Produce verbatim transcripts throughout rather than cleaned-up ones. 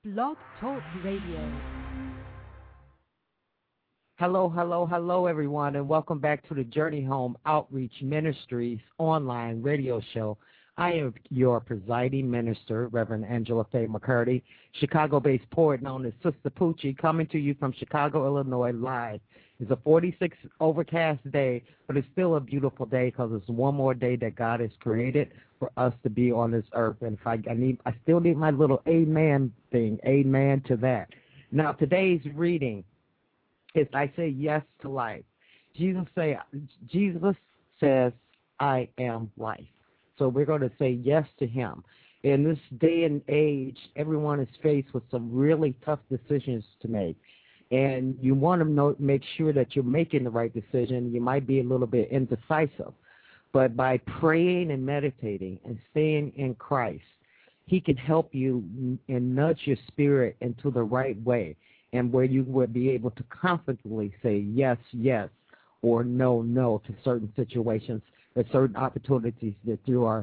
Blog Talk Radio. Hello, hello, hello, everyone, and welcome back to the Journey Home Outreach Ministries online radio show. I am your presiding minister, Reverend Angela Faye McCurdy, Chicago-based poet known as Sister Poochie, coming to you from Chicago, Illinois, live. It's a forty-six overcast day, but it's still a beautiful day because it's one more day that God has created for us to be on this earth. And if I, I need, I still need my little amen thing, amen to that. Now, today's reading is I say yes to life. Jesus say, Jesus says, I am life. So we're going to say yes to him. In this day and age, everyone is faced with some really tough decisions to make. And you want to know, make sure that you're making the right decision. You might be a little bit indecisive. But by praying and meditating and staying in Christ, he can help you and nudge your spirit into the right way, and where you would be able to confidently say yes, yes, or no, no to certain situations or certain opportunities that you are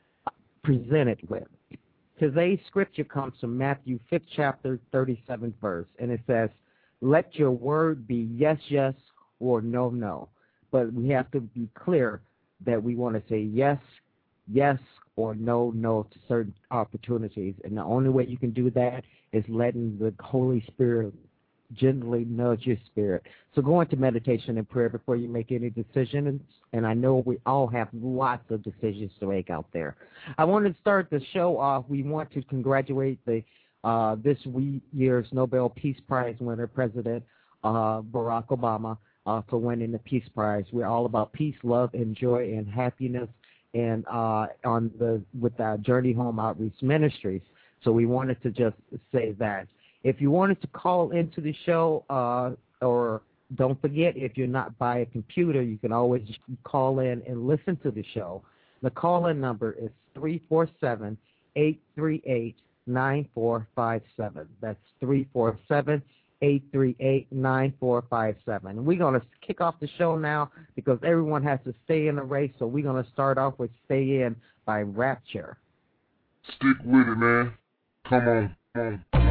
presented with. Today's scripture comes from Matthew fifth chapter, thirty-seventh verse, and it says, let your word be yes, yes, or no, no. But we have to be clear that we want to say yes, yes, or no, no to certain opportunities. And the only way you can do that is letting the Holy Spirit gently nudge your spirit. So go into meditation and prayer before you make any decisions. And I know we all have lots of decisions to make out there. I want to start the show off. We want to congratulate the uh, this year's Nobel Peace Prize winner, President uh, Barack Obama, uh, for winning the Peace Prize. We're all about peace, love, and joy, and happiness, and uh, on the with our Journey Home Outreach Ministries. So we wanted to just say that. If you wanted to call into the show, uh, or don't forget, if you're not by a computer, you can always call in and listen to the show. The call-in number is three four seven, eight three eight, nine four five seven. That's three four seven, eight three eight, nine four five seven. And we're going to kick off the show now because everyone has to stay in the race, so we're going to start off with Stay In by Rapture. Stick with it, man. Come on, come on.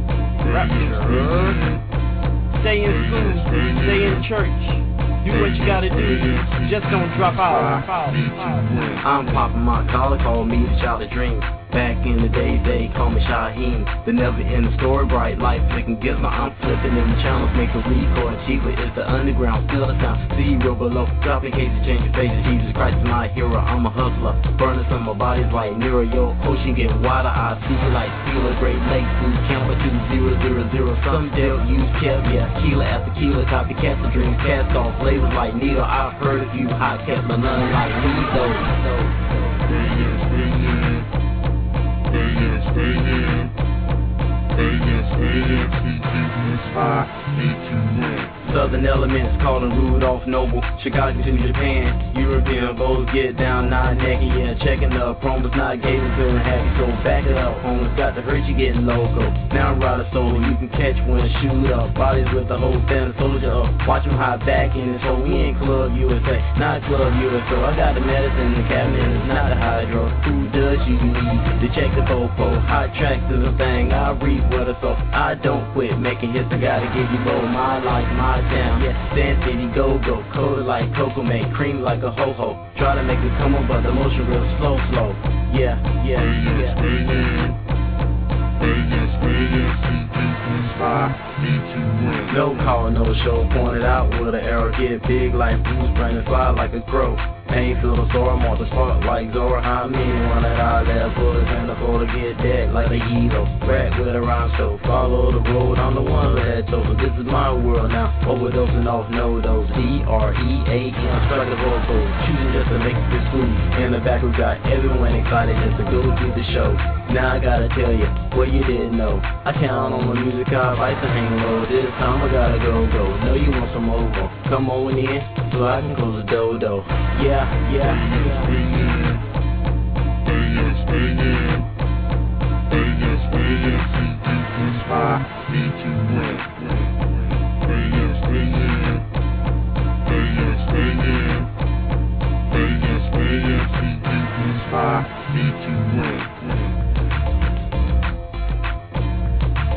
Rapture. Stay in school, stay in church. Do what you gotta do, just don't drop out. I'm popping my collar, call me the child of dreams. Back in the days, they call me Shaheem. The never in the story, bright light flicking gizmo. I'm flipping in the channels, make a record cheaper. It's the underground, still the sound, zero below. Dropping cases, changing faces. Jesus Christ is my hero, I'm a hustler. Burning some of my bodies like Nero, yo. Ocean getting wider, I see like Steeler, Great Lakes, food camper two zero zero zero. Some deal use kev, yeah. Keeler after keeler, copycats the dreams, cast off lasers like needle. I've heard a few hot cats, but none like me though. Stay in, stay in, stay in, stay in, stay in, stay in, T G inspire, A Q N. Southern elements calling Rudolph Noble. Chicago to Japan, European bows get down, not naked, yeah. Checking the promos, not gay, feeling happy. So back it up, homeless, got the hurt, you getting loco. Now I'm riding solo, you can catch one, shoot up. Bodies with the whole stand, soldier up. Watch him high back in his hole. We ain't Club U S A, not Club U S O. I got the medicine in the cabinet, it's not the hydro. Who does you need to check the popo? Hot tracks is a thing, I read what I saw. I don't quit making hits, I gotta give you both. My life, my town, yeah, Sand City, go-go, coated like cocoa, make cream like a ho-ho. Try to make it come on, but the motion real slow, slow. Yeah, yeah, yeah. Stay in, stay in, stay in, T G inspire, A Q N. No call, no show, pointed out with an arrow, get big like Bruce, brain and fly like a crow. Pain feel the sore, I'm on the spot like Zora. I mean, run it out there, bullets in the floor to get dead like a Edo. Rap with a rhyme, so follow the road. I'm the one that told them this is my world now. Overdosing off no dose. D R E A M, strike the vocal. Choosing just to make this food. In the back, we got everyone excited just to go do the show. Now I gotta tell you what you didn't know. I count on the music, I write the hang low. This time I gotta go, go. Know you want some more. Come on in, so I can close the dodo. Yeah. Yeah, yeah. Stay in, stay in, stay in, stay in, stay in, T G inspire, A Q N. Stay in, stay in, stay in, stay in, stay in, stay in, T G inspire, A Q N.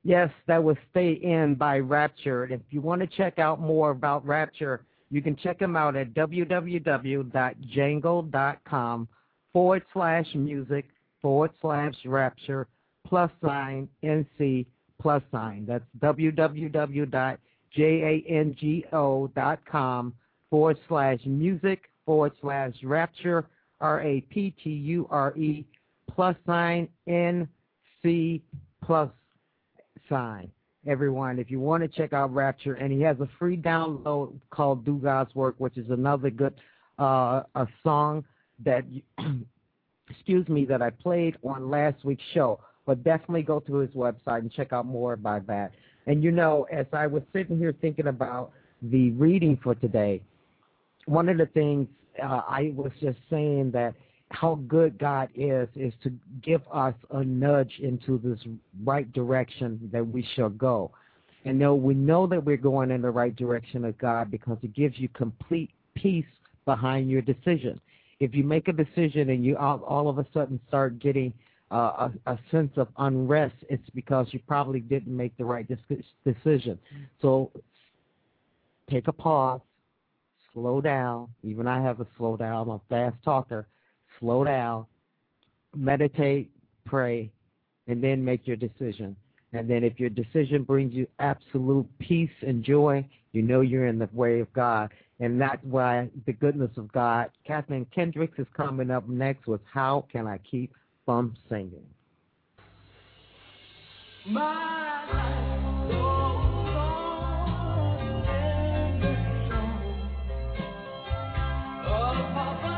Yes, that was Stay In by Rapture. And if you want to check out more about Rapture, you can check them out at www.jangle.com forward slash music forward slash rapture plus sign NC plus sign. That's www.jango.com forward slash music forward slash rapture, R A P T U R E plus sign N C plus sign. Everyone, if you want to check out Rapture, and he has a free download called Do God's Work, which is another good uh, a song that, excuse me, that I played on last week's show. But definitely go to his website and check out more about that. And, you know, as I was sitting here thinking about the reading for today, one of the things uh, I was just saying that how good God is, is to give us a nudge into this right direction that we shall go. And know, we know that we're going in the right direction of God because it gives you complete peace behind your decision. If you make a decision and you all, all of a sudden start getting uh, a, a sense of unrest, it's because you probably didn't make the right dis- decision. So take a pause, slow down. Even I have a slow down. I'm a fast talker. Slow down, meditate, pray, and then make your decision. And then if your decision brings you absolute peace and joy, you know you're in the way of God. And that's why the goodness of God. Kathleen Kendricks is coming up next with How Can I Keep From Singing? My life goes on in the song of Papa.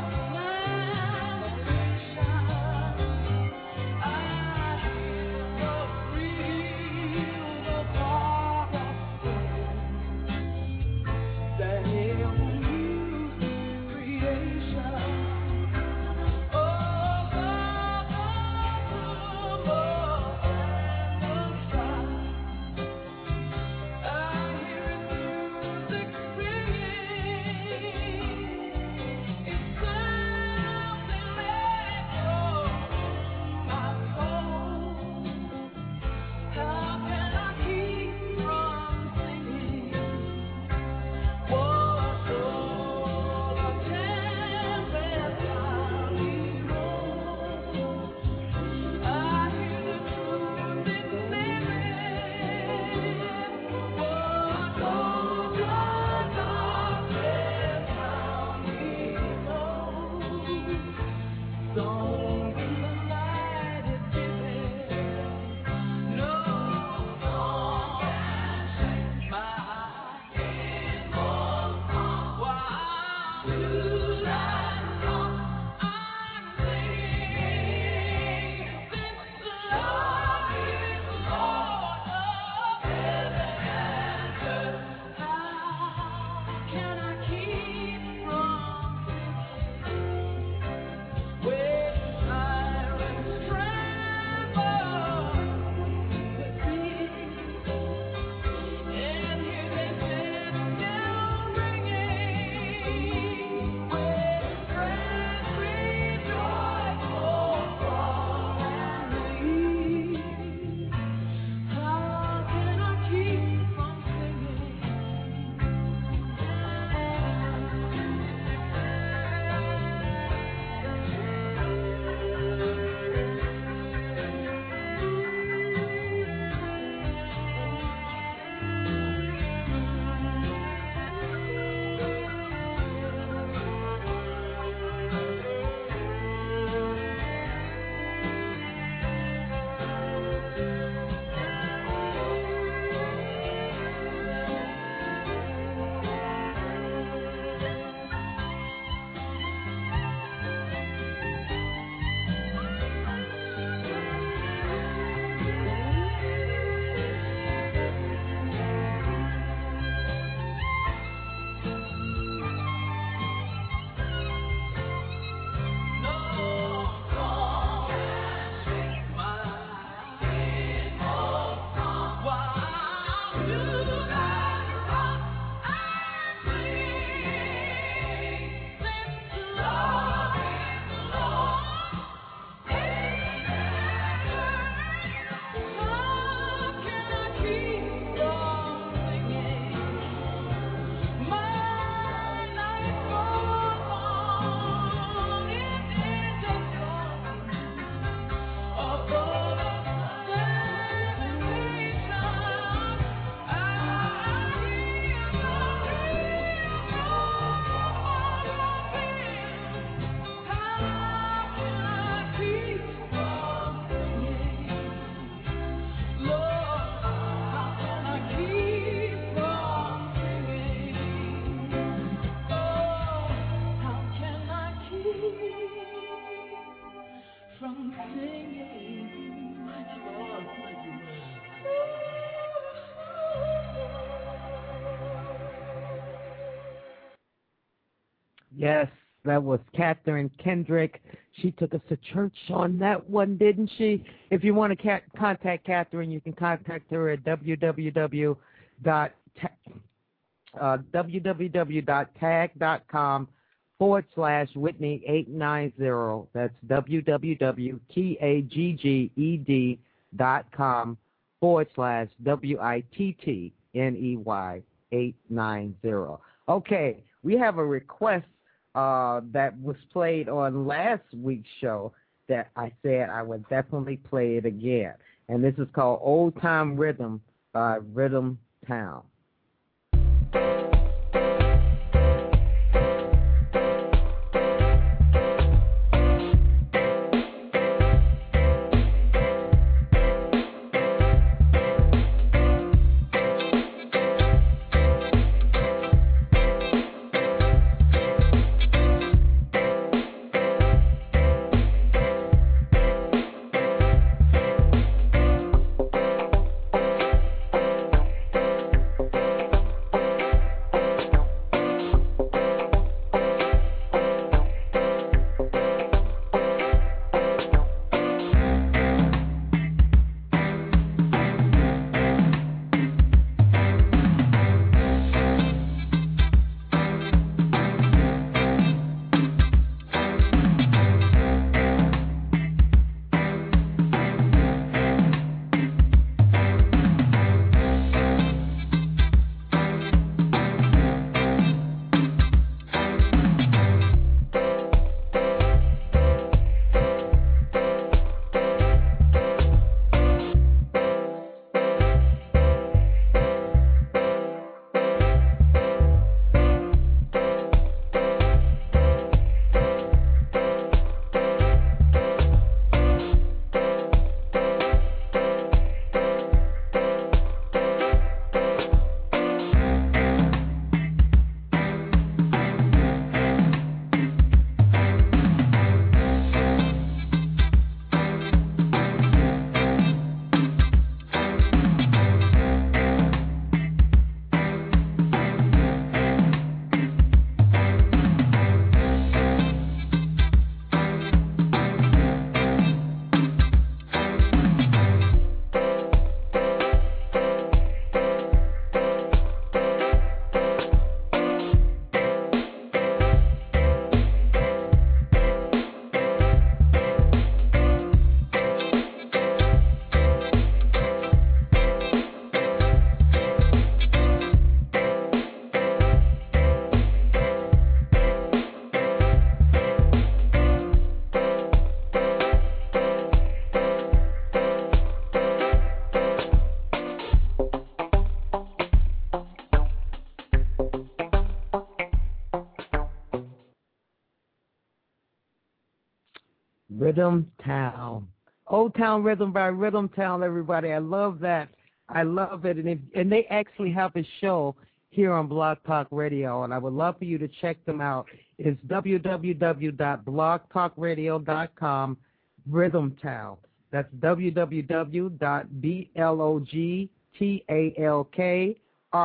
Yes, that was Catherine Kendrick. She took us to church on that one, didn't she? If you want to ca- contact Catherine, you can contact her at www. dot uh, www.tag.com forward slash Whitney eight nine zero. That's www.tagged dot com forward slash W I T T N E Y eight nine zero. Okay, we have a request uh, that was played on last week's show that I said I would definitely play it again. And this is called Old Time Rhythm by Rhythm Town. Rhythm Town. Old Town Rhythm by Rhythm Town, everybody. I love that. I love it. And, if, and they actually have a show here on Blog Talk Radio, and I would love for you to check them out. It's w w w dot blog talk radio dot com, Rhythm Town. That's w w w dot blog talk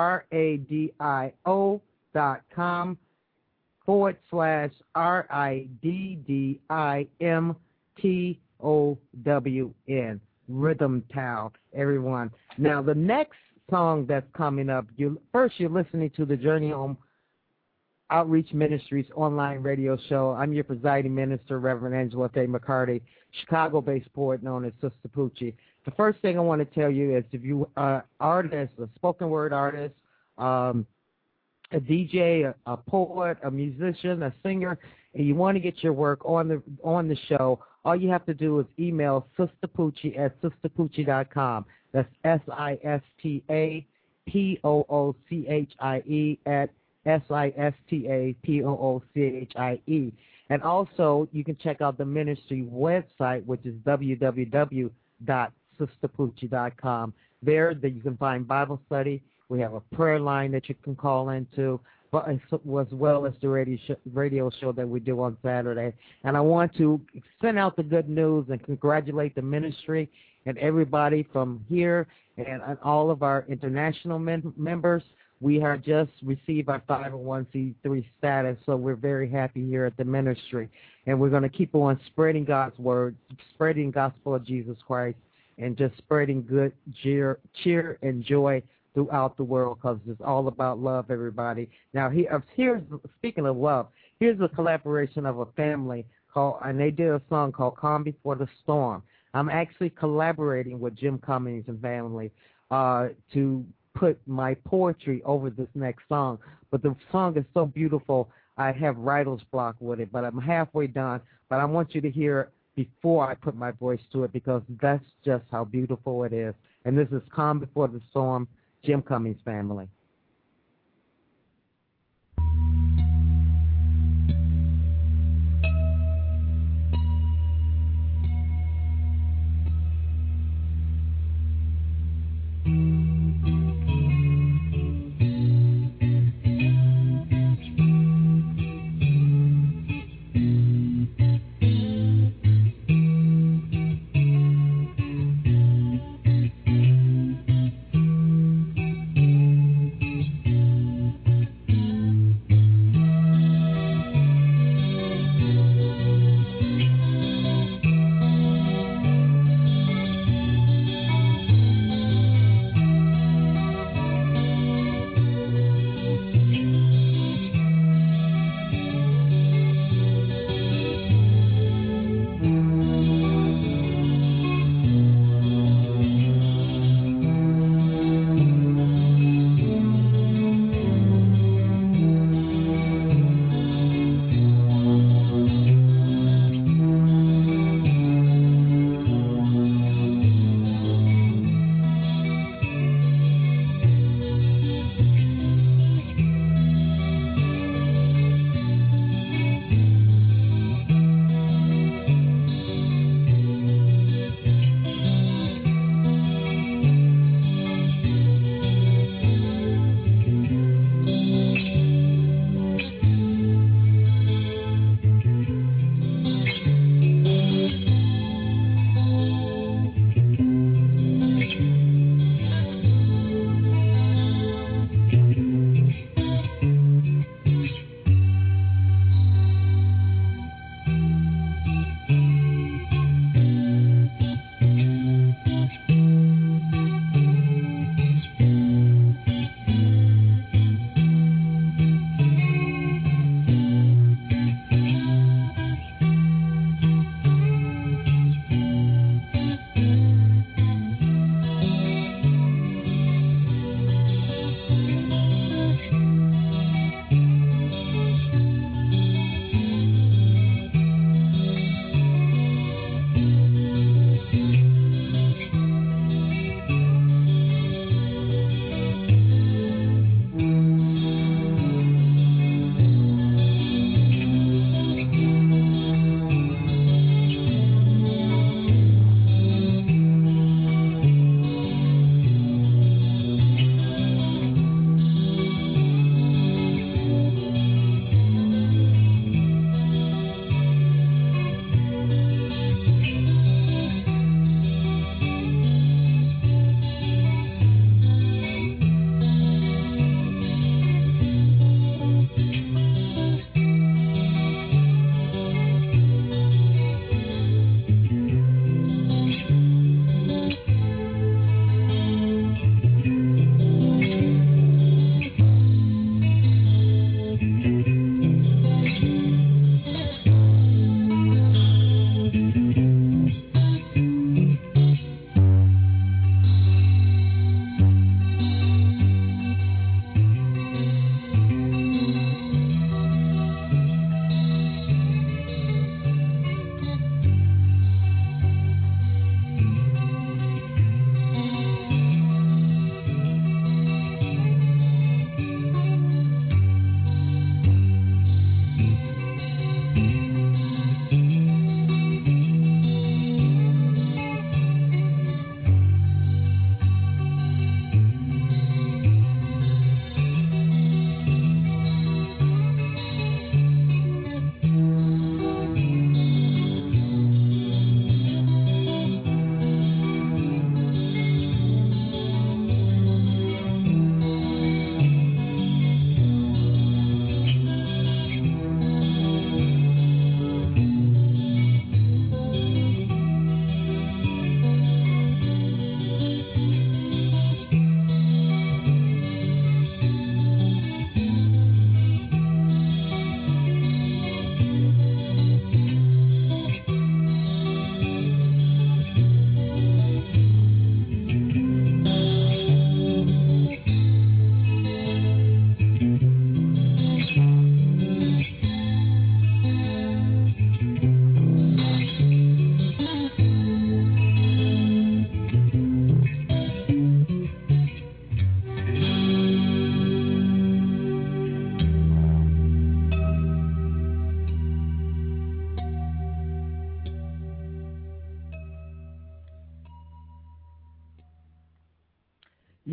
radio dot com forward slash R I D D I M T O W N, Rhythm Town, everyone. Now, the next song that's coming up, you first you're listening to the Journey Home Outreach Ministries online radio show. I'm your presiding minister, Reverend Angela Faye McCarty, Chicago-based poet known as Sister Poochie. The first thing I want to tell you is if you are an artist, a spoken word artist, um, a D J, a, a poet, a musician, a singer, and you want to get your work on the on the show, all you have to do is email Sister Poochie at sister poochie dot com. That's S I S T A P O O C H I E at S I S T A P O O C H I E. And also, you can check out the ministry website, which is w w w dot sister poochie dot com. There, that you can find Bible study. We have a prayer line that you can call into, but as well as the radio show, radio show that we do on Saturday. And I want to send out the good news and congratulate the ministry and everybody from here and, and all of our international mem- members We have just received our five oh one c three status, so we're very happy here at the ministry. And we're going to keep on spreading God's word, spreading the gospel of Jesus Christ, and just spreading good cheer, cheer and joy throughout the world, because it's all about love, everybody. Now, here, here's, speaking of love, here's a collaboration of a family, called, and they did a song called Calm Before the Storm. I'm actually collaborating with Jim Cummings and family uh, to put my poetry over this next song. But the song is so beautiful, I have writer's block with it, but I'm halfway done. But I want you to hear it before I put my voice to it, because that's just how beautiful it is. And this is Calm Before the Storm, Jim Cummings family.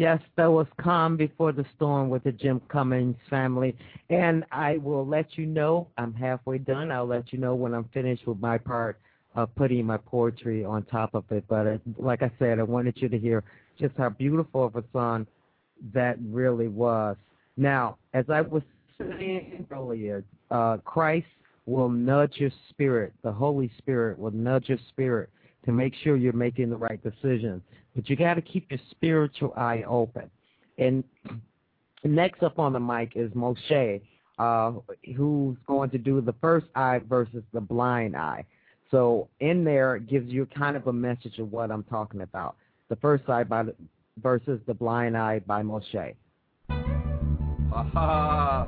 Yes, that was Calm Before the Storm with the Jim Cummings family. And I will let you know, I'm halfway done. I'll let you know when I'm finished with my part of putting my poetry on top of it. But uh, like I said, I wanted you to hear just how beautiful of a song that really was. Now, as I was saying earlier, uh, Christ will nudge your spirit. The Holy Spirit will nudge your spirit to make sure you're making the right decisions. But you got to keep your spiritual eye open. And next up on the mic is Moshe, uh, who's going to do the first eye versus the blind eye. So in there, it gives you kind of a message of what I'm talking about. The first eye by the, versus the blind eye by Moshe. Ha ha!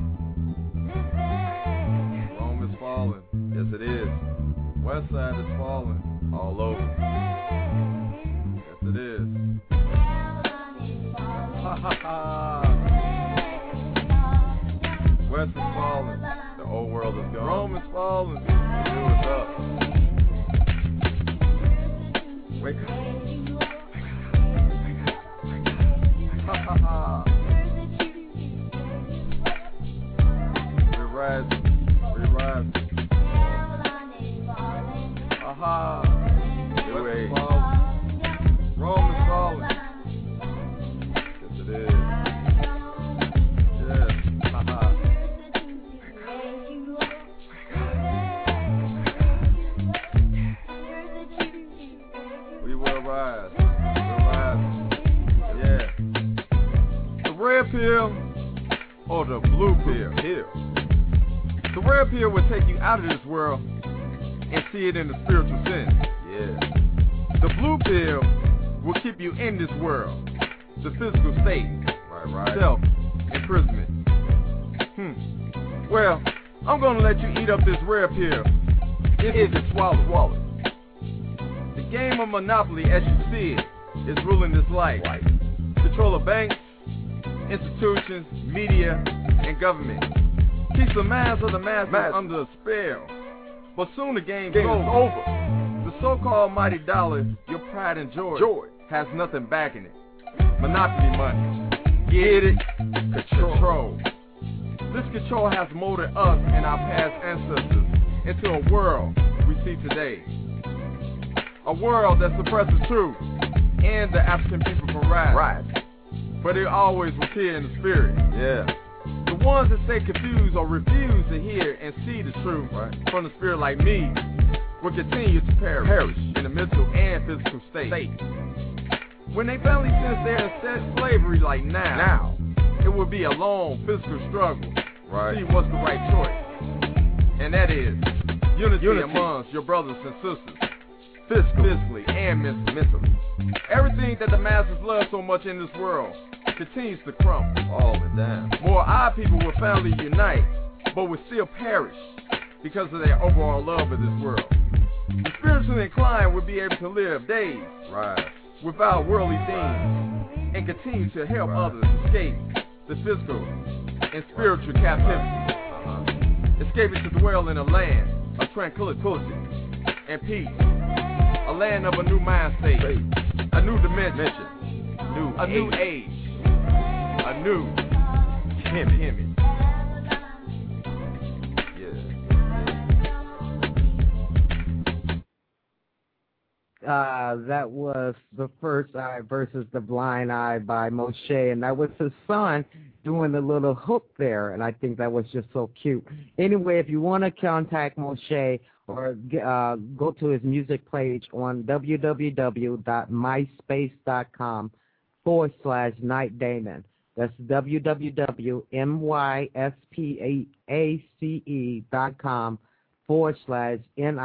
Rome is falling. Yes, it is. West side is falling. All over. Yes, it is. Ha ha ha! West is falling. The old world is gone. Rome is falling. The new is up. Wake up. Ha ha ha! We're rising. We're rising. Ha ha! New age. Rome is falling. Yes, it is. Yes. Ha ha. We will rise. We'll rise. Yeah. The red pill or the blue pill? Pill. The red pill will take you out of this world and see it in the spiritual sense. Yeah. The blue pill will keep you in this world, the physical state. Right, right. Self imprisonment. Hmm. Well, I'm gonna let you eat up this red pill if you can swallow, swallow. The game of Monopoly, as you see it, is ruling this life. Right. Control of banks, institutions, media, and government. Keeps the minds of the masses Mass. under a spell. But soon the game's game over. over. The so-called mighty dollar, your pride and joy, joy, has nothing backing it. Monopoly money. Get it? Control. control. This control has molded us and our past ancestors into a world we see today. A world that suppresses truth and the African people from rise. Right. But it always was here in the spirit. Yeah. The ones that stay confused or refuse to hear and see the truth right. from the spirit like me will continue to perish, perish in the mental and physical state. state. When they finally sense they're in set slavery like now, now, it will be a long physical struggle right. to see what's the right choice. And that is unity, unity. amongst your brothers and sisters, physically, physically and mentally. Everything that the masses love so much in this world continues to crumble. All the time. More our people will finally unite, but will still perish because of their overall love of this world. The spiritually inclined will be able to live days right. without worldly things and continue to help right. others escape the physical and spiritual right. captivity. Uh-huh. Escaping to dwell in a land of tranquility and peace. A land of a new mind state, a new dimension, new a age. new age. A new image. image. Yeah. Uh, that was the first eye versus the blind eye by Moshe, and that was his son doing the little hook there, and I think that was just so cute. Anyway, if you want to contact Moshe or uh, go to his music page on www.myspace.com forward slash Night Damon. That's www.myspace.com forward slash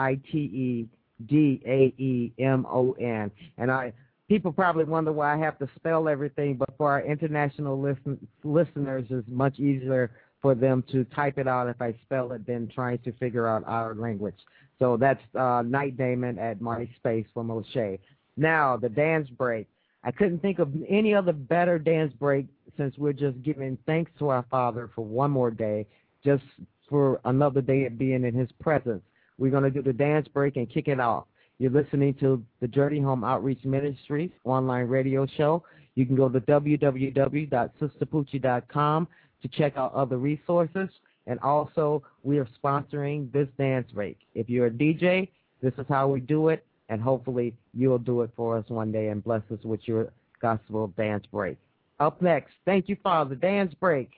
N-I-T-E-D-A-E-M-O-N. And I people probably wonder why I have to spell everything, but for our international listen, listeners, it's much easier for them to type it out if I spell it than trying to figure out our language. So that's uh, Night Damon at MySpace for Moshe. Now, the dance break. I couldn't think of any other better dance break since we're just giving thanks to our Father for one more day, just for another day of being in his presence. We're going to do the dance break and kick it off. You're listening to the Journey Home Outreach Ministries online radio show. You can go to w w w dot sister poochie dot com to check out other resources. And also, we are sponsoring this dance break. If you're a D J, this is how we do it, and hopefully you'll do it for us one day and bless us with your gospel dance break. Up next, thank you, Father, dance break.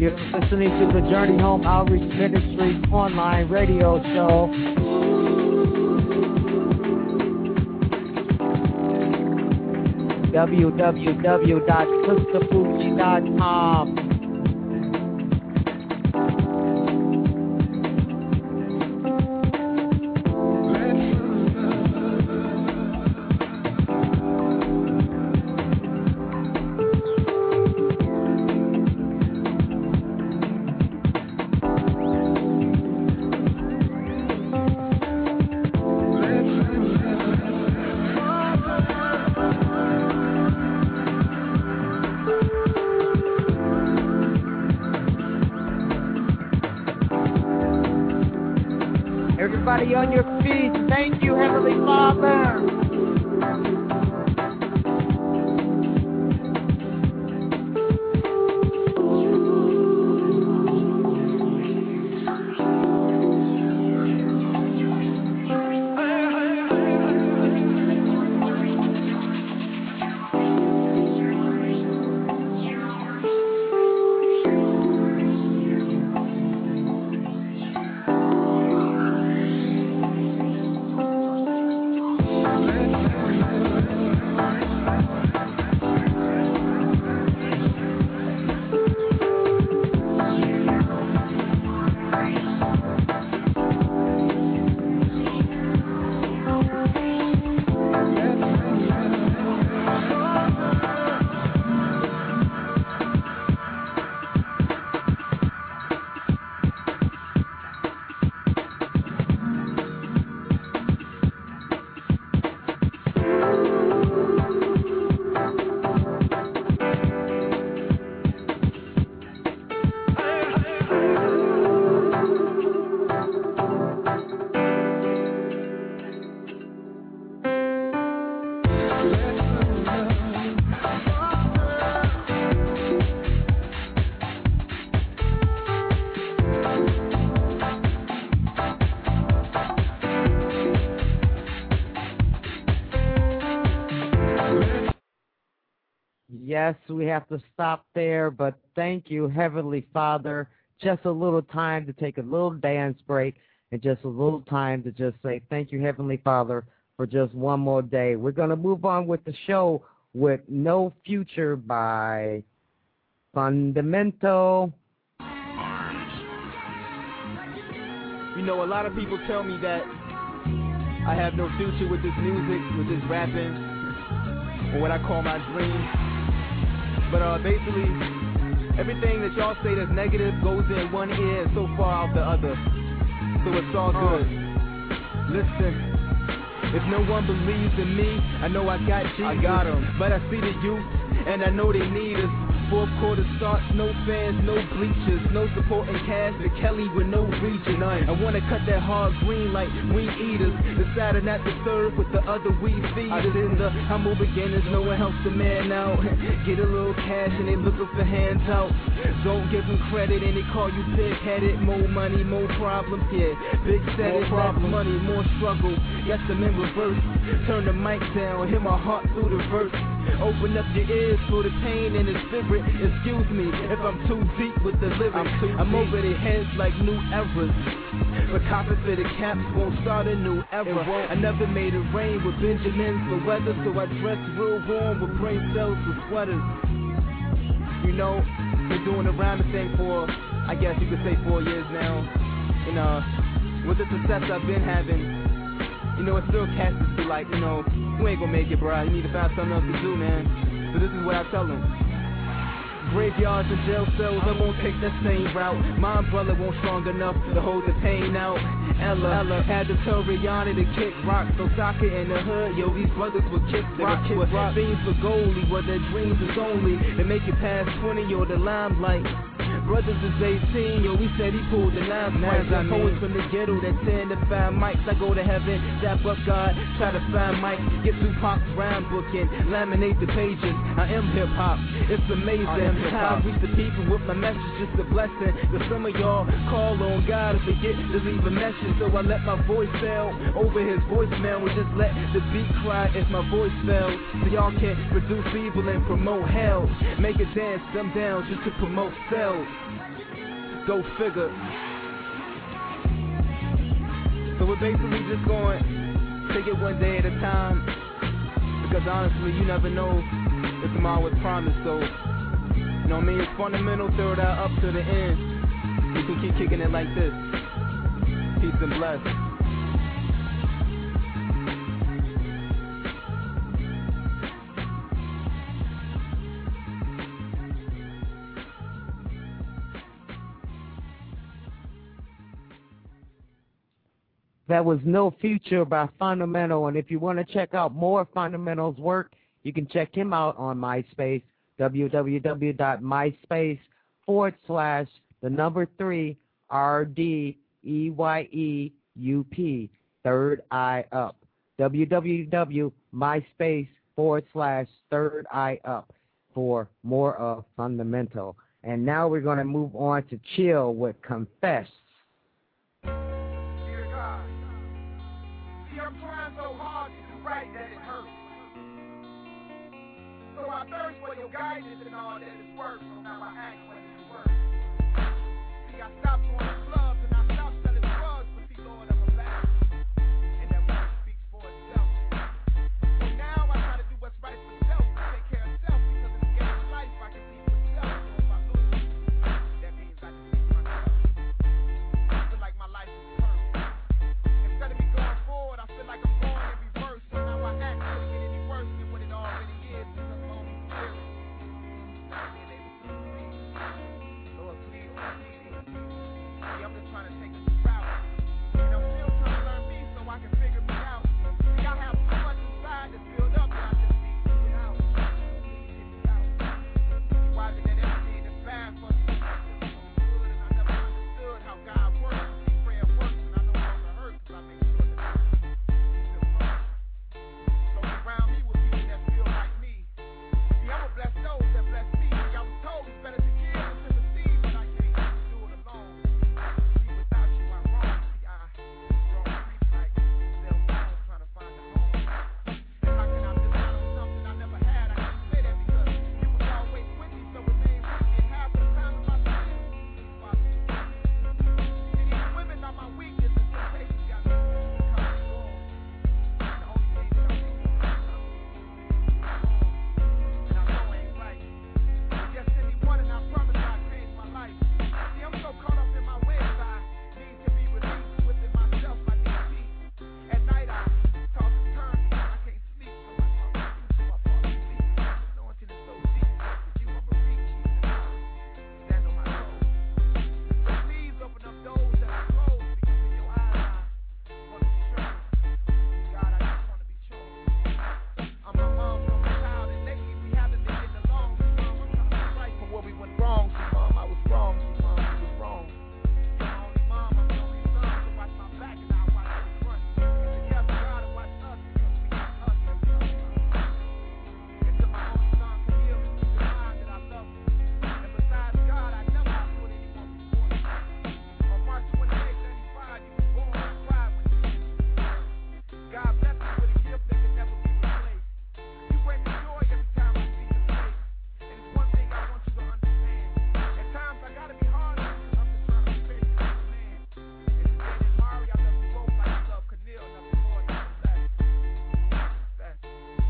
You're listening to the Journey Home Outreach Ministries online radio show. w w w dot sister fuji dot com. Everybody on your feet. Thank you, Heavenly Father. Yes, we have to stop there, but thank you, Heavenly Father. Just a little time to take a little dance break and just a little time to just say thank you, Heavenly Father, for just one more day. We're going to move on with the show with No Future by Fundamental. You know, a lot of people tell me that I have no future with this music, with this rapping, or what I call my dream. But uh, basically, everything that y'all say that's negative goes in one ear and so far out the other. So it's all good. Listen, if no one believes in me, I know I got Jesus. I got 'em. But I see the youth, and I know they need us. Fourth quarter starts, no fans, no bleachers, no supporting cast, the Kelly with no region. I wanna cut that hard green like weed eaters. Decided not to serve with the other weed feeders. In the humble beginners, no one helps the man out. Get a little cash and they looking for hands out. Don't give them credit and they call you big-headed. More money, more problems, yeah. Big set it, less money, more struggle. Yes, I'm in reverse. Turn the mic down, hit my heart through the verse. Open up your ears for the pain and the spirit. Excuse me if I'm too deep with the lyrics. I'm, I'm over their heads like new eras. But copping for the caps won't start a new era. I never made it rain with Benjamins for weather, so I dress real warm with brain cells for sweaters. You know, been doing the rhyming thing for, I guess you could say four years now. And uh, with the success I've been having, you know, it's still cats to be like, you know, you ain't gonna make it, bro. You need to find something else to do, man. So this is what I tell them. Graveyards and jail cells, I won't take that same route. My umbrella won't strong enough to hold the pain out. Ella, Ella had to tell Rihanna to kick rock. So soccer in the hood, yo, these brothers would kick rock. Kick rock. Fiends for goalie, what their dreams is only to make it past twenty or the limelight. Brothers is eighteen, yo, we said he pulled the nine points. I poets from the ghetto that tend to find mics. I go to heaven, dap up God, try to find Mike. Get Tupac's rhyme book and laminate the pages. I am hip hop, it's amazing how I reach the people with my message, just a blessing. Cause some of y'all call on God and forget to leave a message. So I let my voice fail over his voicemail. We just let the beat cry if my voice fails. So y'all can't produce evil and promote hell. Make a dance, dumb down just to promote sales. Go figure. So we're basically just going to take it one day at a time, because honestly, you never know if tomorrow is promised. So, you know what I mean? It's fundamental, throw that up to the end. We can keep kicking it like this. Peace and bless. That was No Future by Fundamental, and if you want to check out more Fundamental's work, you can check him out on MySpace, www.myspace forward slash the number three R D E Y E U P, Third Eye Up, www.myspace forward slash Third Eye Up for more of Fundamental. And now we're going to move on to Chill with Confess. I'm trying so hard to do right that it hurts. So I thirst for your guidance and all that is worth. So now I act when it's worth. See, I stopped going to clubs and I stopped selling drugs, but see, Lord, I'm a bad. And that word speaks for itself. So now I try to do what's right for self and take care of self, because in the game of life I can be myself. So if I lose, that means I can be myself. I feel like my life is perfect. Instead of me going forward, I feel like I'm going in reverse. So now I act to get any worse than what it already is, because I'm only spirit. Not being able to see. Lord, please, please. See, I'm just trying to take this route. And I'm still trying to learn me so I can figure me out. See, I have too much inside that's built up that I just need to get out. Please get me out. See, why is it that everything that's bad for me is so good, and I never understood how God works. See, prayer works, and I no longer hurt, because I make sure that I keep it first. So surround me with people that feel like me. See, I'ma bless those that bless me. See, I was told it's better to give than to receive, but I can't do it alone. See, without you, I'm wrong. See, I wrong streets like Del Stone trying to find a home. And how can I miss out on something I never had? I can't say that because you was always with me, so remain with me. And half the time of my sin is possible. See, these women are my weakness, and temptations got me coming wrong. And the only thing that I'm thinking is something and I know ain't right. Just send me one and I promise I'll change my life. See, I'm so caught up in my ways, I need to be released within myself. I need peace. At night I toss and turn because I can't sleep, so I talk to you till I fall asleep. The anointing is so deep, with you I'm a reach, and I stand on my toes. So please open up doors that are closed, because in your eyes I want to be chosen. God, I just want to be chosen. I'm a mom from a child, and lately we haven't been getting along. See, mom, I'm trying to be right for where we went wrong. See, mom, I was wrong. See, mom, you was wrong. You're my only mom, I'm the only son, so watch my back and I'll watch your front. And together, God will watch us, because we got us and we love us. Until my only son can heal and keep in mind that I love him. And besides God, I never outstood anyone before you. On March twenty-eighth, ninety-five, you was born. I cried when you came to this world. God bless you with a gift that can never be replaced. You bring me joy every time I see your face. And it's one thing I want you to understand. At times I gotta be hard on you, because I'm just trying to be patient as a man. And today in Mari, I love you both like I love Camille, nothing more, nothing less. Confess.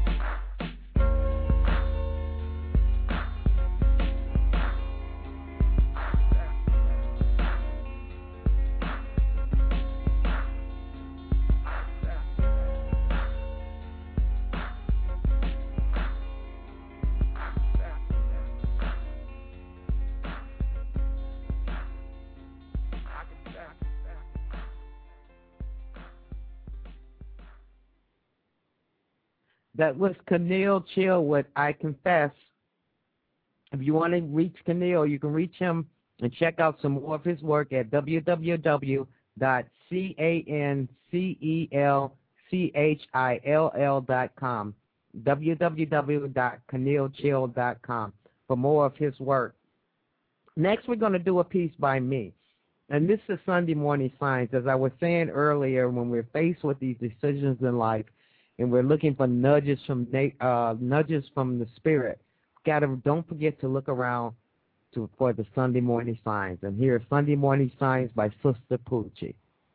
That was Keneal Chill with I Confess. If you want to reach Keneal, you can reach him and check out some more of his work at www.cancellchill dot com, www dot keneal chill dot com for more of his work. Next, we're going to do a piece by me. And this is Sunday Morning Science. As I was saying earlier, when we're faced with these decisions in life and we're looking for nudges from uh, nudges from the spirit, gotta don't forget to look around to for the Sunday Morning Signs. And here are Sunday Morning Signs by Sister Poochie.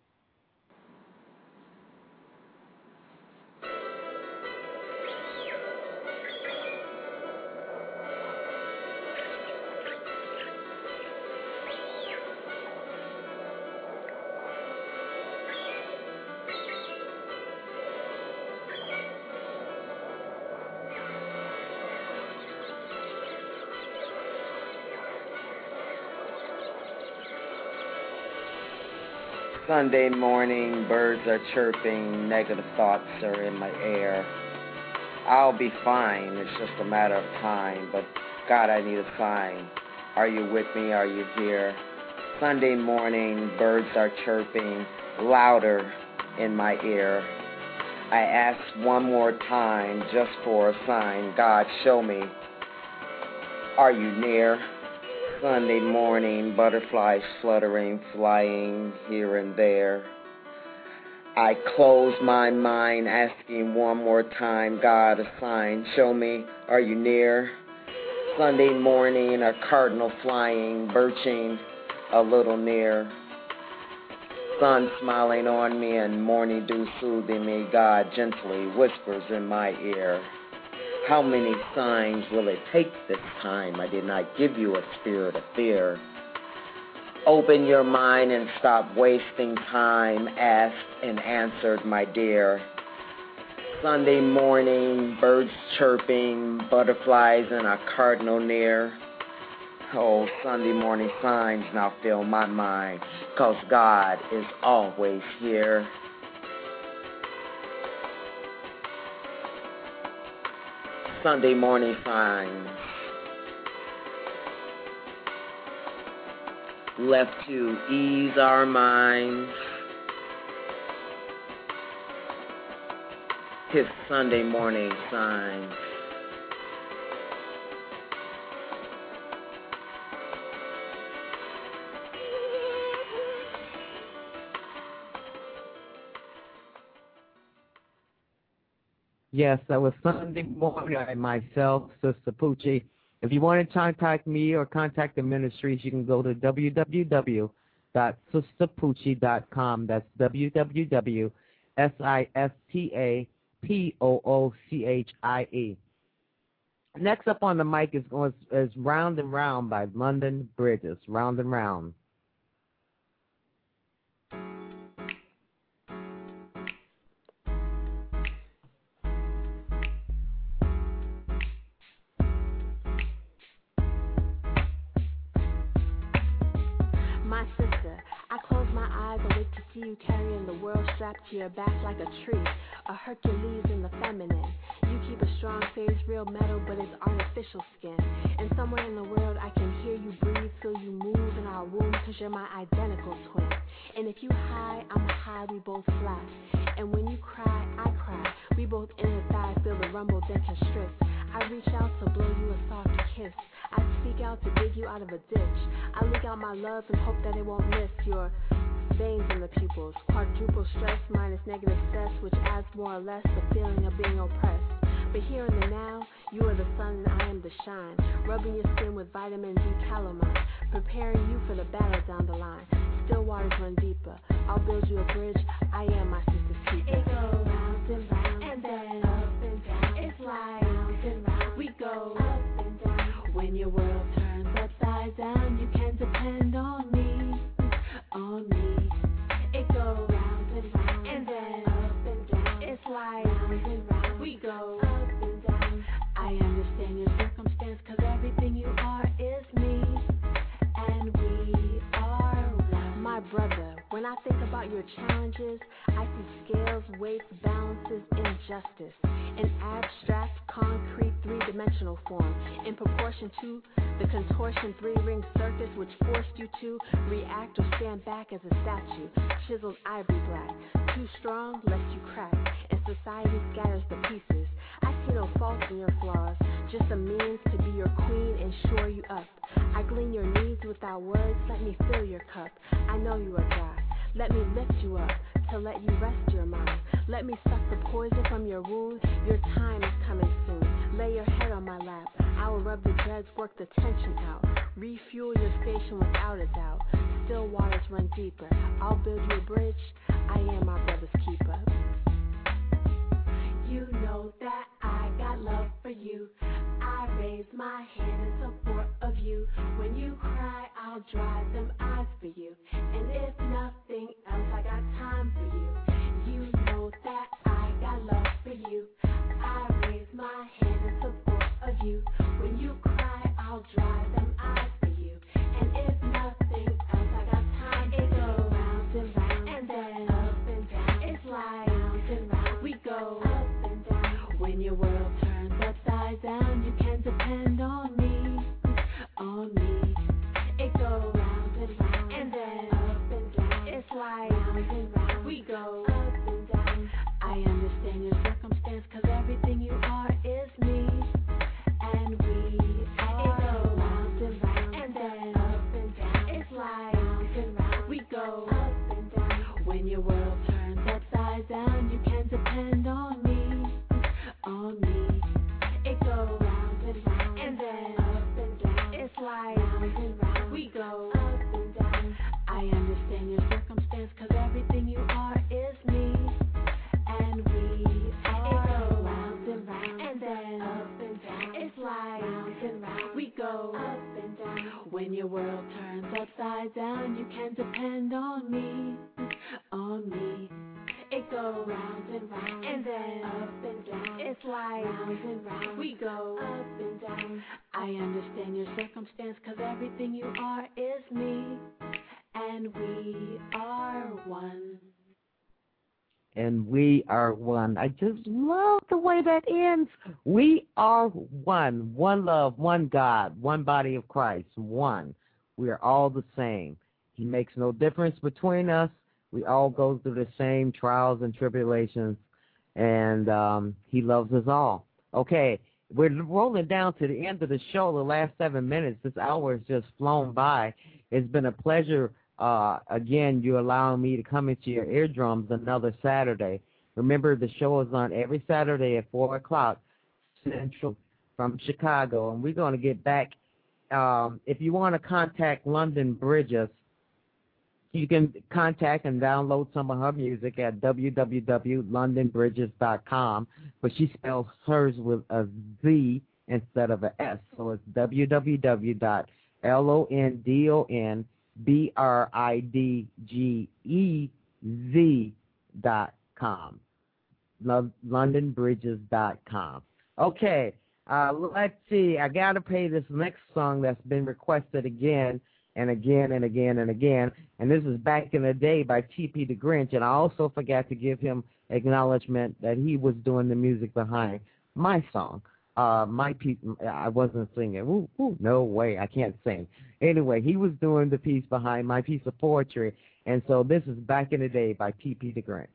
Sunday morning, birds are chirping, negative thoughts are in my air. I'll be fine, it's just a matter of time, but God, I need a sign. Are you with me? Are you here? Sunday morning, birds are chirping, louder in my ear. I ask one more time, just for a sign. God, show me. Are you near? Sunday morning, butterflies fluttering, flying here and there. I close my mind, asking one more time, God, a sign. Show me, are you near? Sunday morning, a cardinal flying, birching a little near. Sun smiling on me and morning dew soothing me. God gently whispers in my ear. How many signs will it take this time? I did not give you a spirit of fear. Open your mind and stop wasting time, asked and answered, my dear. Sunday morning, birds chirping, butterflies and a cardinal near. Oh, Sunday morning signs now fill my mind, 'cause God is always here. Sunday morning signs. Left to ease our minds. His Sunday morning signs. Yes, that was Sunday morning by myself, Sister Poochie. If you want to contact me or contact the ministries, you can go to w w w dot sister poochie dot com. That's w w w dot sister poochie. Next up on the mic is, is Round and Round by London Bridges. Round and Round. You carrying the world strapped to your back like a tree, a Hercules in the feminine. You keep a strong face, real metal, but it's artificial skin. And somewhere in the world I can hear you breathe, feel you move in our womb, 'cause you're my identical twin. And if you high, I'm high, we both fly. And when you cry, I cry. We both inner thigh feel the rumble, then constrict. I reach out to blow you a soft kiss. I speak out to dig you out of a ditch. I leak out my love and hope that it won't miss your veins in the pupils, quadruple stress minus negative stress, which adds more or less the feeling of being oppressed. But here in the now, you are the sun and I am the shine, rubbing your skin with vitamin D calamine, preparing you for the battle down the line. Still waters run deeper, I'll build you a bridge, I am my sister's keeper. It goes round and round, and then up and down, it's like round and round, we go up and down. When your world turns upside down, you can depend on me, on me. It goes round and round, and then up and down. It's like round and round, we go up and down. I understand your circumstance, 'cause everything you are is me, and we are one. My brother, when I think about your challenges, I see scales, weights, balances, injustice. An abstract, concrete, three-dimensional form, in proportion to the contortion three-ring circus which forced you to react or stand back as a statue, chiseled ivory black, too strong lest you crack, and society scatters the pieces. I see no faults in your flaws, just a means to be your queen and shore you up. I glean your needs without words, let me fill your cup. I know you are dry, let me lift you up, to let you rest your mind. Let me suck the poison from your wound, your time is coming soon. Lay your head on my lap, I will rub the dreads, work the tension out. Refuel your station without a doubt. Still waters run deeper. I'll build you a bridge. I am my brother's keeper. You know that I got love for you. I raise my hand in support of you. When you cry, I'll dry them eyes for you. And if nothing else, I got time for you. You know that I got love for you. I raise my hand in support of you. When you cry, I'll dry them eyes for you. And if nothing else, I got time for you. It goes round and round, and then up and down. It's like round and round, we go up and down. When your world turns upside down, you can depend on me, on me. It goes round and round, and then up and down. It's like round and round, we go up and down. I understand your circumstance, cause everything you are is me. And we are. It goes round and round, and then up and down. It's like round and round, we go up and down. When your world turns upside down, you can depend on me, on me. It goes round and round, and then up and down. It's like round and round, we go up and down. I understand your circumstance, cause everything you are is me. And we are. It goes round and round, and then up and down. It's like round and round, we go up and down. When your world turns upside down, you can depend on me, on me. It goes round and round, and then up and down. It's like round and round, we go up and down. I understand your circumstance, cause everything you are is me. And we are one. And we are one. I just love the way that ends. We are one. One love, one God, one body of Christ, one. We are all the same. He makes no difference between us. We all go through the same trials and tribulations, and um, he loves us all. Okay, we're rolling down to the end of the show, the last seven minutes. This hour has just flown by. It's been a pleasure. Uh, again, you allowing me to come into your eardrums another Saturday. Remember, the show is on every Saturday at four o'clock Central from Chicago, and we're going to get back. Um, if you want to contact London Bridges, you can contact and download some of her music at w w w dot london bridges dot com, but she spells hers with a Z instead of an S, so it's w w w dot london B R I D G E Z dot com. london bridges dot com. Okay, uh, let's see. I got to play this next song that's been requested again and again and again and again, and this is Back in the Day by T P the Grinch, and I also forgot to give him acknowledgement that he was doing the music behind my song. Uh, my piece, I wasn't singing. Ooh, ooh, no way, I can't sing. Anyway, he was doing the piece behind my piece of poetry, and so this is Back in the Day by T P the Grinch.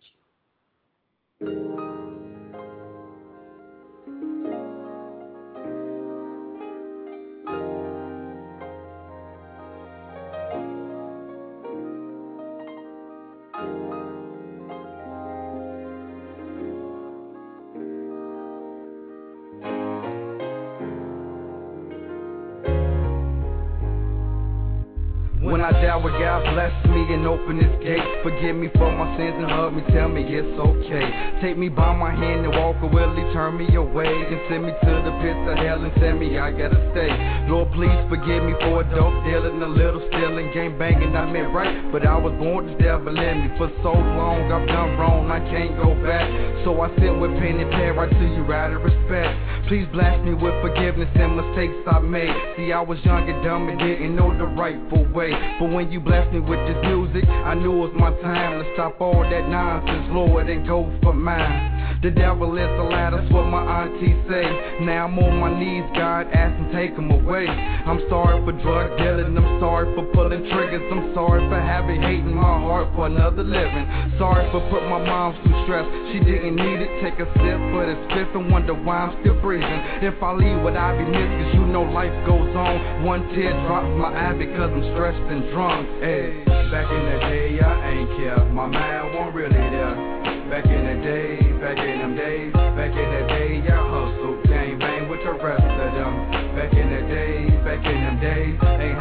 When I die, will God bless me and open His gate? Forgive me for my sins and hug me, tell me it's okay. Take me by my hand and walk, or will He turn me away and send me to the pits of hell and tell me I gotta stay? Lord, please forgive me for a dope dealing, a little stealing, game banging. I meant right, but I was born the devil in me. For so long I've done wrong, I can't go back. So I sit with pen and pad right to you out of respect. Please bless me with forgiveness and mistakes I made. See, I was young and dumb and didn't know the rightful way. But when you blessed me with this music, I knew it was my time to stop all that nonsense, Lord, and go for mine. The devil is a lie, that's what my auntie say. Now I'm on my knees, God, ask him take him away. I'm sorry for drug dealing, I'm sorry for pulling triggers, I'm sorry for having hate in my heart for another living. Sorry for putting my mom through stress, she didn't need it. Take a sip for this fifth and wonder why I'm still breathing. If I leave, would I be missed? Cause you know life goes on. One tear drops my eye because I'm stressed and drunk. Hey, back in the day, I ain't care, my mind wasn't really there. Back in the day, back in them days, back in the day, I hustled, gang bang with the rest of them. Back in the day, back in them days, ain't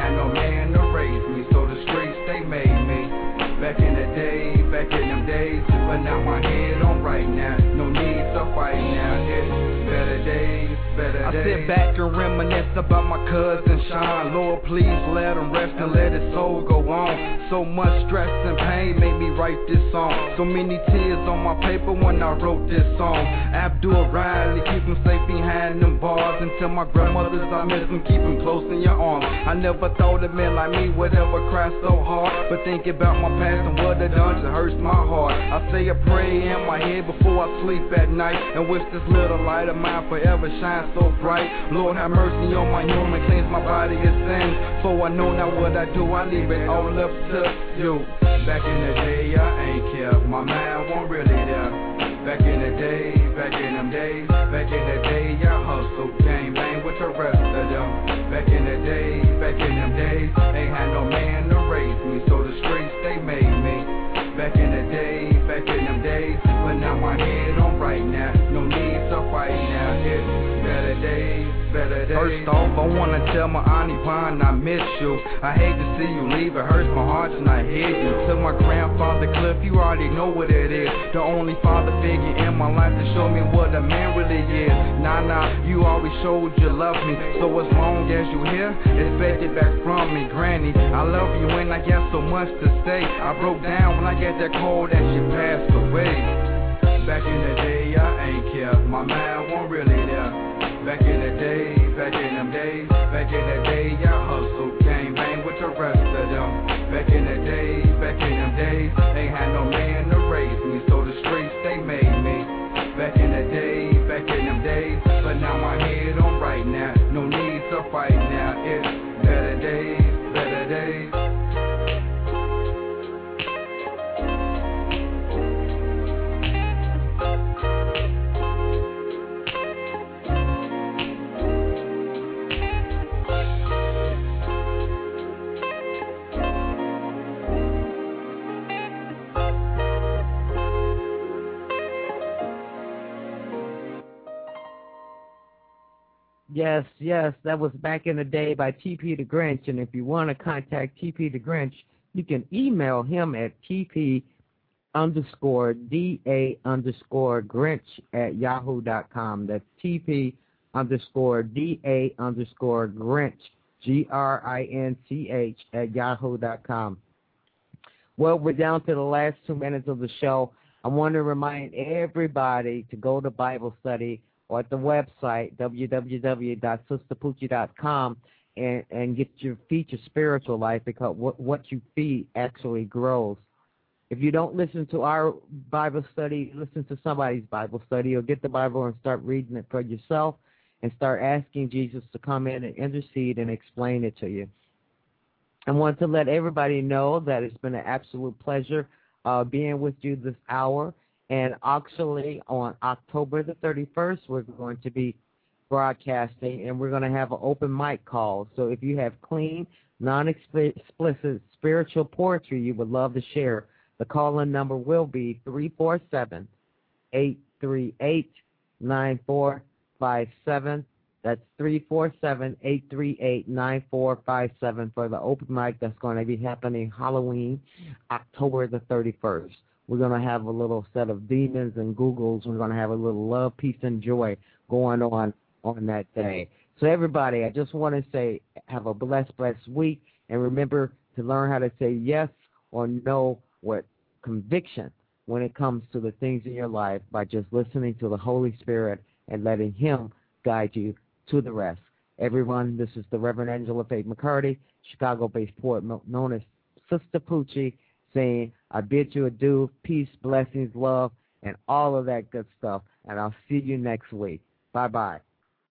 sit back and reminisce about my cousin Sean. Lord, please let him rest and let his soul go on. So much stress and pain made me write this song. So many tears on my paper when I wrote this song. Abdul Riley, keep him safe behind them bars. And tell my grandmothers I miss them, keep him close in your arms. I never thought a man like me would ever cry so hard, but thinking about my past and what I done just hurts my heart. I say a prayer in my head before I sleep at night, and wish this little light of mine forever shines so bright. Lord, have mercy on my human, cleanse my body of sin. For I know now what I do, I leave it all up to you. Back in the day, I ain't care, my mind wasn't really there. Back in the day, back in them days, back in the day, I hustled, gang bang with the rest of them. Back in the day, back in them days, ain't had no man to raise me, so the streets they made me. Back in the day, back in them days, but now my head on right now, no need to fight now. It's better days, better days. First off, I wanna tell my auntie Pine I miss you. I hate to see you leave, it hurts my heart and I hear you. To my grandfather Cliff, you already know what it is. The only father figure in my life to show me what a man really is. Nah, nah, you always showed you love me, so as long as you here, expect it back from me. Granny, I love you and I got so much to say. I broke down when I got that cold that she passed away. Back in the day, I ain't care, my mind wasn't really there. Back in the day, back in them days, back in the day, I hustled, gang bang with the rest of them. Back in the day, back in them days, ain't had no man to raise me, so the streets they made me. Back in the day, back in them days, but now my head on right now, no need to fight now. It's better days, better days. Yes, yes, that was Back in the Day by T P the Grinch. And if you want to contact T P the Grinch, you can email him at tp underscore da underscore Grinch at yahoo dot com. That's tp underscore da underscore Grinch, G R I N C H, at yahoo dot com. Well, we're down to the last two minutes of the show. I want to remind everybody to go to Bible study or at the website, w w w dot sister poochie dot com, and, and get your feed your spiritual life, because what, what you feed actually grows. If you don't listen to our Bible study, listen to somebody's Bible study, or get the Bible and start reading it for yourself and start asking Jesus to come in and intercede and explain it to you. I want to let everybody know that it's been an absolute pleasure uh, being with you this hour. And actually, on October the thirty-first, we're going to be broadcasting, and we're going to have an open mic call. So if you have clean, non-explicit spiritual poetry you would love to share, the call-in number will be three four seven, eight three eight, nine four five seven. That's three four seven, eight three eight, nine four five seven for the open mic that's going to be happening Halloween, October the thirty-first. We're going to have a little set of demons and Googles. We're going to have a little love, peace, and joy going on on that day. So, everybody, I just want to say have a blessed, blessed week. And remember to learn how to say yes or no with conviction when it comes to the things in your life by just listening to the Holy Spirit and letting Him guide you to the rest. Everyone, this is the Reverend Angela Faith McCarty, Chicago-based poet known as Sister Poochie, saying, I bid you adieu, peace, blessings, love, and all of that good stuff. And I'll see you next week. Bye-bye.